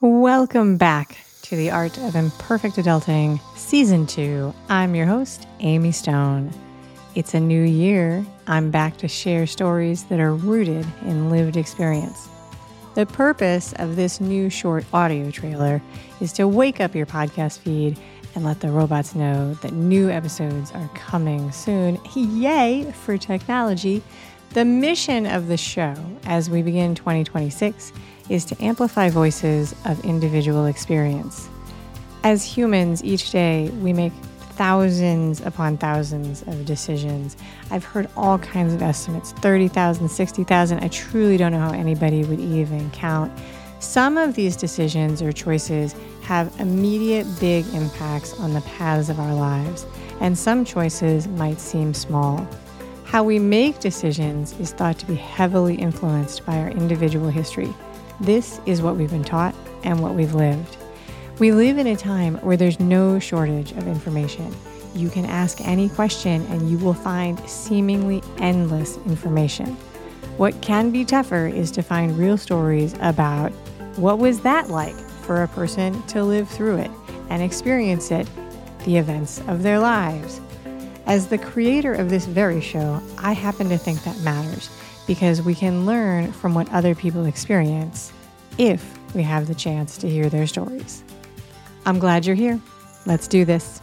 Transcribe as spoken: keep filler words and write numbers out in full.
Welcome back to The Art of Imperfect Adulting, Season two. I'm your host, Amy Stone. It's a new year. I'm back to share stories that are rooted in lived experience. The purpose of this new short audio trailer is to wake up your podcast feed and let the robots know that new episodes are coming soon. Yay for technology! The mission of the show as we begin twenty twenty-six is to amplify voices of individual experience. As humans, each day we make thousands upon thousands of decisions. I've heard all kinds of estimates, thirty thousand, sixty thousand. I truly don't know how anybody would even count. Some of these decisions or choices have immediate big impacts on the paths of our lives, and some choices might seem small. How we make decisions is thought to be heavily influenced by our individual history. This is what we've been taught and what we've lived. We live in a time where there's no shortage of information. You can ask any question and you will find seemingly endless information. What can be tougher is to find real stories about what was that like for a person to live through it and experience it, the events of their lives. As the creator of this very show, I happen to think that matters because we can learn from what other people experience if we have the chance to hear their stories. I'm glad you're here. Let's do this.